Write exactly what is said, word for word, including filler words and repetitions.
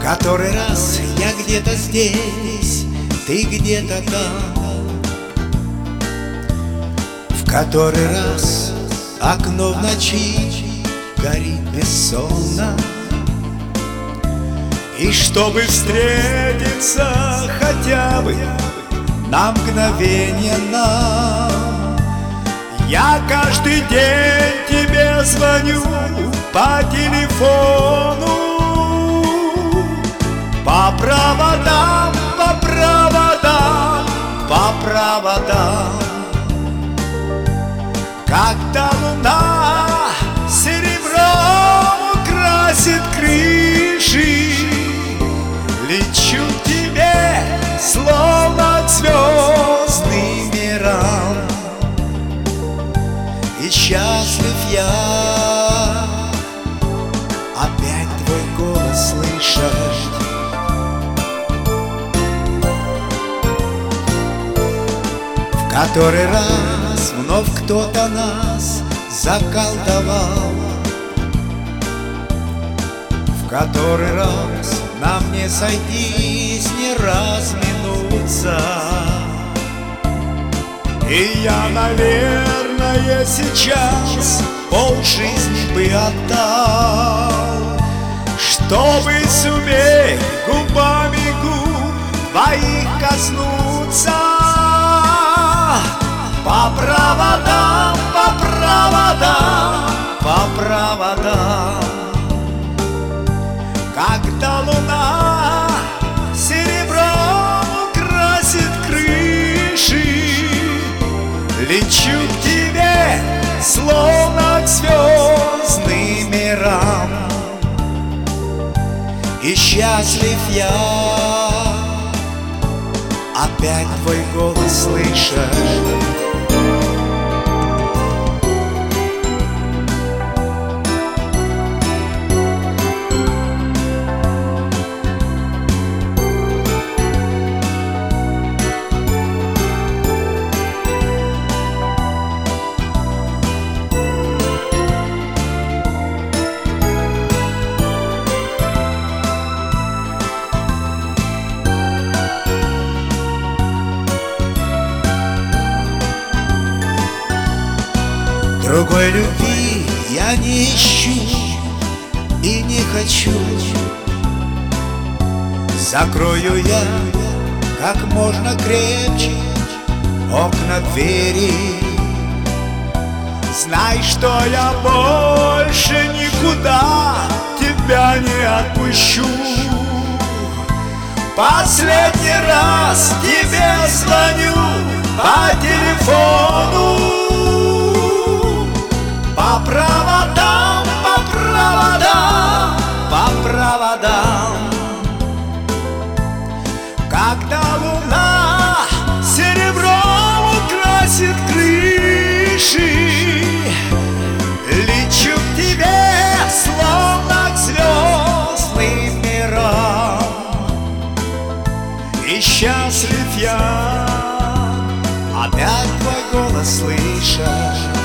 который раз я где-то здесь, ты где-то там. В который раз окно в ночи горит бессонно. И чтобы встретиться хотя бы на мгновение нам, я каждый день тебе звоню по телефону. По проводам, по проводам, по проводам. Когда луна серебром украсит крыши, лечу к тебе, словно к звездным мирам. И счастлив я опять твой голос слышать. В который раз вновь кто-то нас заколдовал. В который раз нам не сойтись, не разминуться. И я, наверное, сейчас полжизни бы отдал, чтобы суметь губами губ твоих коснуться. По проводам, по проводам, по проводам. Когда луна серебром украсит крыши, лечу к тебе, словно к звездным мирам. И счастлив я опять твой голос слышать. Другой любви я не ищу и не хочу. Закрою я как можно крепче окна двери. Знай, что я больше никуда тебя не отпущу. Последний раз тебе звоню по телефону. По проводам, по проводам, по проводам. Когда луна серебром украсит крыши, лечу к тебе, словно к звездным мирам. И счастлив я опять твой голос слышать.